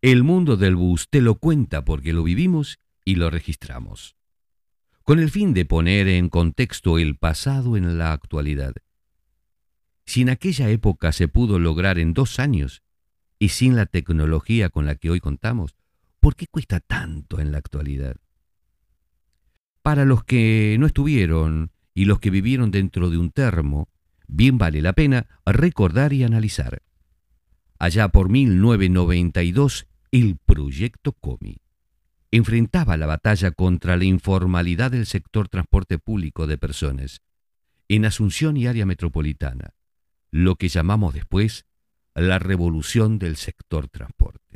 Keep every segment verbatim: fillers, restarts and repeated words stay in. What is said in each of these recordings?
El mundo del bus te lo cuenta porque lo vivimos y lo registramos, con el fin de poner en contexto el pasado en la actualidad. Si en aquella época se pudo lograr en dos años y sin la tecnología con la que hoy contamos, ¿por qué cuesta tanto en la actualidad? Para los que no estuvieron y los que vivieron dentro de un termo, bien vale la pena recordar y analizar. Allá por mil novecientos noventa y dos, el Proyecto Comi enfrentaba la batalla contra la informalidad del sector transporte público de personas en Asunción y área metropolitana, lo que llamamos después la revolución del sector transporte.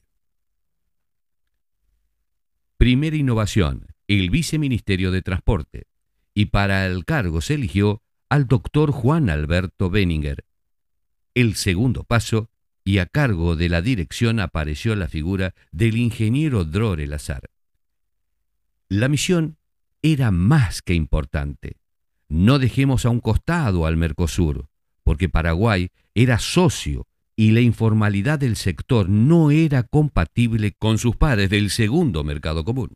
Primera innovación, el Viceministerio de Transporte, y para el cargo se eligió al doctor Juan Alberto Benninger. El segundo paso, y a cargo de la dirección apareció la figura del ingeniero Drore Lazar. La misión era más que importante. No dejemos a un costado al Mercosur, porque Paraguay era socio y la informalidad del sector no era compatible con sus pares del segundo mercado común.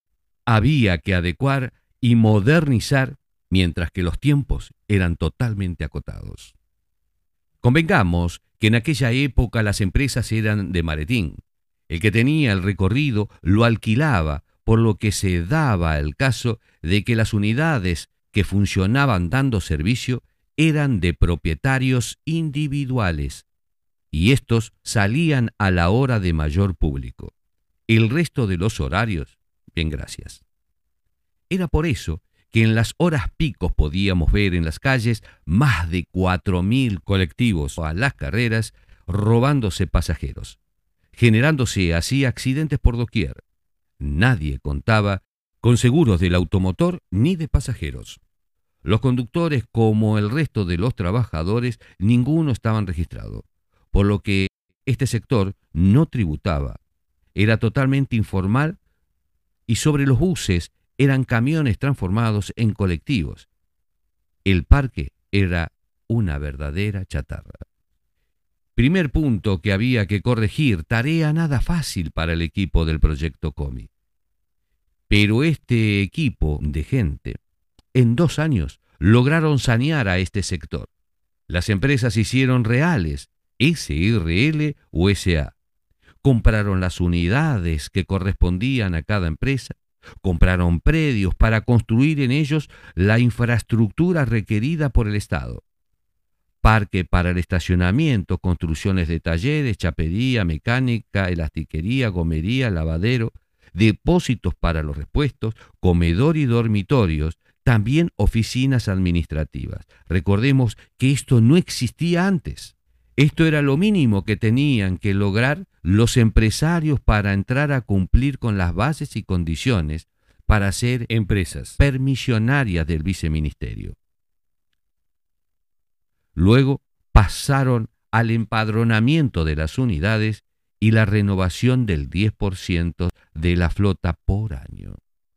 Había que adecuar y modernizar mientras que los tiempos eran totalmente acotados. Convengamos que en aquella época las empresas eran de maletín. El que tenía el recorrido lo alquilaba, por lo que se daba el caso de que las unidades que funcionaban dando servicio eran de propietarios individuales, y estos salían a la hora de mayor público. El resto de los horarios, bien gracias. Era por eso que en las horas picos podíamos ver en las calles más de cuatro mil colectivos a las carreras robándose pasajeros, generándose así accidentes por doquier. Nadie contaba con seguros del automotor ni de pasajeros. Los conductores, como el resto de los trabajadores, ninguno estaban registrados, por lo que este sector no tributaba. Era totalmente informal y sobre los buses eran camiones transformados en colectivos. El parque era una verdadera chatarra. Primer punto que había que corregir, tarea nada fácil para el equipo del Proyecto Comi. Pero este equipo de gente, en dos años, lograron sanear a este sector. Las empresas se hicieron reales, S R L o S A. Compraron las unidades que correspondían a cada empresa, compraron predios para construir en ellos la infraestructura requerida por el Estado. Parque para el estacionamiento, construcciones de talleres, chapería, mecánica, elastiquería, gomería, lavadero, depósitos para los repuestos, comedor y dormitorios, también oficinas administrativas. Recordemos que esto no existía antes. Esto era lo mínimo que tenían que lograr los empresarios para entrar a cumplir con las bases y condiciones para ser empresas permisionarias del viceministerio. Luego pasaron al empadronamiento de las unidades y la renovación del diez por ciento de la flota por año.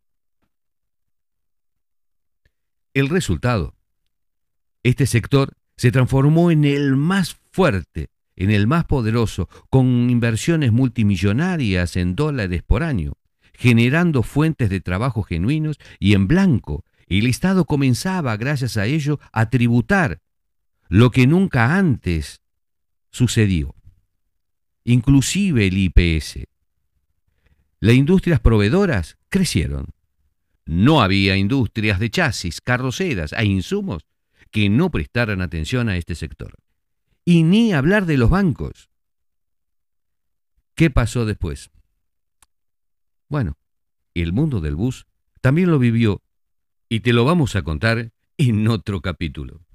El resultado: este sector se transformó en el más fuerte, en el más poderoso, con inversiones multimillonarias en dólares por año, generando fuentes de trabajo genuinos y en blanco. El Estado comenzaba, gracias a ello, a tributar, lo que nunca antes sucedió, inclusive el I P S. Las industrias proveedoras crecieron. No había industrias de chasis, carroceras e insumos que no prestaran atención a este sector. Y ni hablar de los bancos. ¿Qué pasó después? Bueno, el mundo del bus también lo vivió y te lo vamos a contar en otro capítulo.